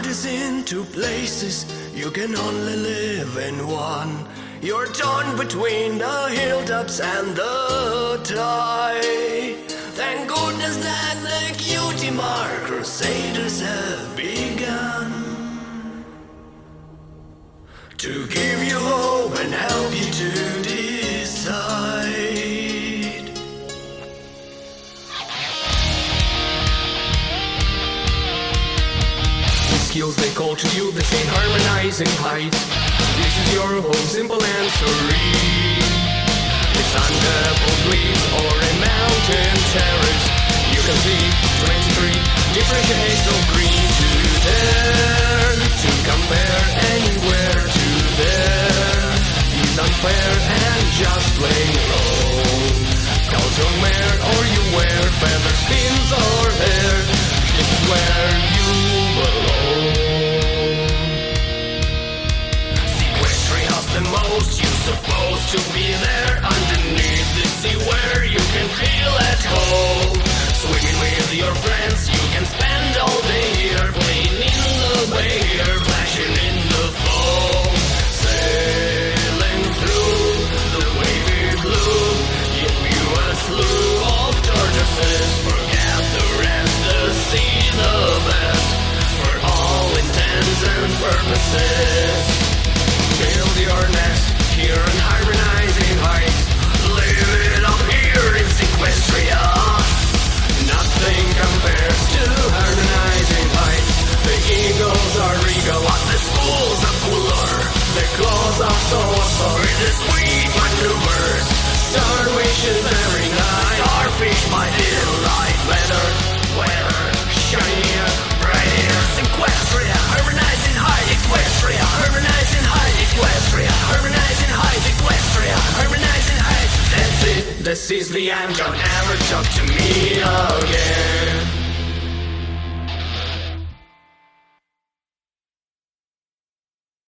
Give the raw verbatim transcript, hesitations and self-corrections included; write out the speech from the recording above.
heart is in two places, you can only live in one. You're torn between the hilltops and the tide. Thank goodness that the cutie mark crusaders have begun to give you hope and help you to decide. The skills they call to you, they say harmonizing height. This is your whole simple answer. It's under both leaves or a mountain terrace. You can see twenty-three different shades of green to there. To compare anywhere to there is unfair and just plain wrong. Cause you're mare or you wear feathers, fins or hair. This is where you belong. Sequestria's the most, you're supposed to be there underneath the sea where you can feel at home. Swimming with your friends, you can spend all day here, playing in the bay here, flashing in the foam. Sailing through the wavy blue, you view a slew of tortoises. Forget the rest, the sea the best, for all intents and purposes. Build your nest here in harmonizing heights. Live it up here in Sequestria. Nothing compares to harmonizing heights. The eagles are regal, but the schools are cooler. Their claws are so sorry, the sweet maneuvers. Starwations every night. Starfish by daylight. Better, weather, shinier, brighter. Sequestria, harmonizing heights. Sequestria, harmonizing heights. Sequestria, harmonizing heights. Sequestria, harmonizing heights. That's it, this is the end. Don't ever talk to me again.